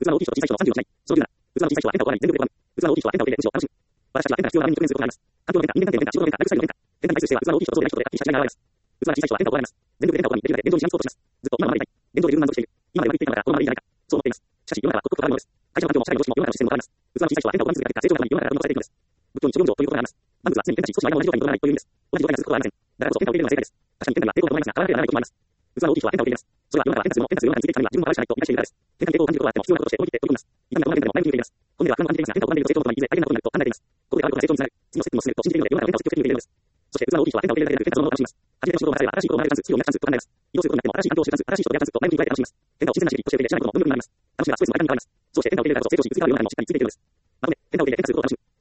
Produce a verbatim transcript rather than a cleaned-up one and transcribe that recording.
器の大きい人と小さい人のさんじゅうをしない。そういうなら、器の小さい人は変化をわらに全力で拒む。器の大きい人は変化を入れてむしろ楽しむ。私たちは変化が必要な場面に直面することがあります。環境の変化、人間関係の変化、仕事の変化、ライフスタイルの変化。変化に対する姿勢は器の大きい人とそうでない人とではっきりした違いが現れます。器の小さい人は変化をわられます。全力で変化を拒み、できるまで現状にしがみつこうとします。ずっと今のままでいたい。現状で十分満足している。今までうまくいっていたのだからこのままでいいじゃないか。そう思っています。しかし世の中は刻々と変わるものです。会社の環境も社会の常識も世の中のシステムも変わります。器の小さい人は変化を拒み続けた結果、成長のために世の中がどんどん変わっていくのです。仏教に一応論上ということがあります。万物は常に変化し、少しの間も同じ状態にとどまらないという意味です。同じ状態が続くことはありません。だからこそ変化を入れるのが正解です。確かに変化には抵抗が伴いますが、変わらなければならないこともあります。器の大きい人は変化を入れます。それは世の中が変化するもの、変化する世の中についていくためには自分も変わるしかないと理解しているからです。変化に抵抗を感じることがあっても必要なこととして思い切って取り組みます。痛みがどんな変化でも前向きに受け入れます。本音では不安を感じていますが、変化を拒んでいると成長のことにいずれ大変なことになると考えています。ここで変わることが成長につながる。次のステップも進めると信じているので、世の中の変化を積極的に受け入れるのです。そして器の大きい人は変化を受け入れられる変化そのものを楽しみます。初めての仕事を任せれば新しいことを学べるチャンス、次を見るチャンスと考えます。移動することになっても新しい環境を知るチャンス、新しい人と出会うチャンスと前向きに捉えて楽しみます。変化を自然な刺激として受け入れ、しないことも無力になります。楽しみがストレスの間に変わります。そうして変化を受け入れるからこそ成長し続けられるようなものをしっかり続けていくのです。まとめ、変化を受け入れ、変化することを楽しむ。